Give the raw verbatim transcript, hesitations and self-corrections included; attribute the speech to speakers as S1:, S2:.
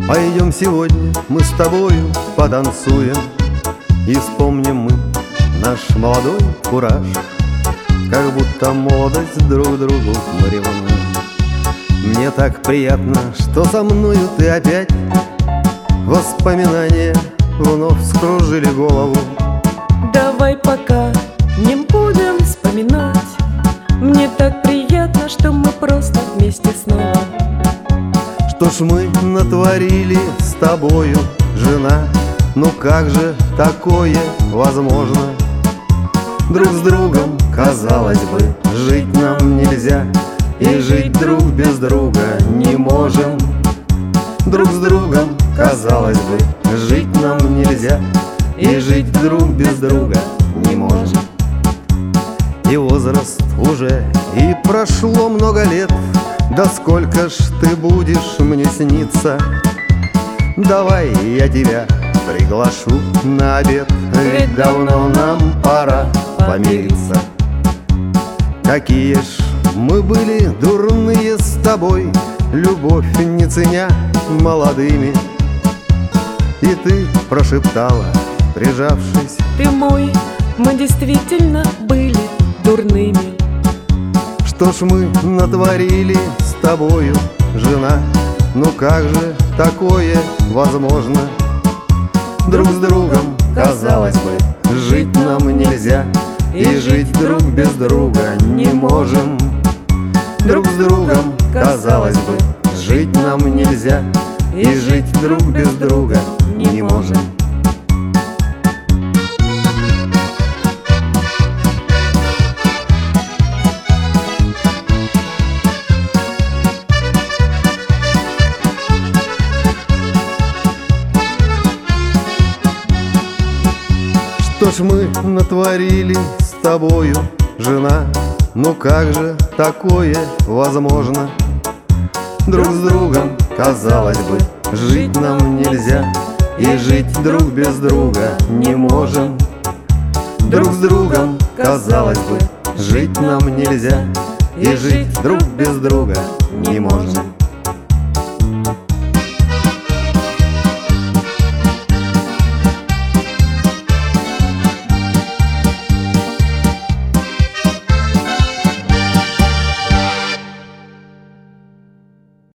S1: Пойдем сегодня мы с тобою потанцуем, и вспомним мы наш молодой кураж, как будто молодость друг другу мы ревнуем. Мне так приятно, что со мною ты опять. Воспоминания вновь вскружили голову.
S2: Давай пока не будем вспоминать. Мне так приятно, что мы просто вместе снова.
S1: Что ж мы натворили с тобою, жена? Ну как же такое возможно? Друг с другом, казалось бы, жить нам нельзя, и жить друг без друга не можем. Друг с другом, казалось бы, жить нам нельзя, и жить друг без друга не можем. И возраст уже, и прошло много лет. Да сколько ж ты будешь мне сниться? Давай я тебя приглашу на обед, ведь давно нам пора помириться. Какие ж мы были дурные с тобой, любовь не ценя молодыми. И ты прошептала, прижавшись:
S2: ты мой, мы действительно были дурными.
S1: Что ж мы натворили с тобою, жена? Ну как же такое возможно? Друг с другом, казалось бы, жить нам нельзя, и жить друг без друга не можем. Друг с другом, казалось бы, жить нам нельзя, и жить друг без друга не можем. Что ж мы натворили с тобою, жена? Ну как же такое возможно? Друг с другом, казалось бы, жить нам нельзя, и жить друг без друга не можем. Друг с другом, казалось бы, жить нам нельзя, и жить друг без друга не можем.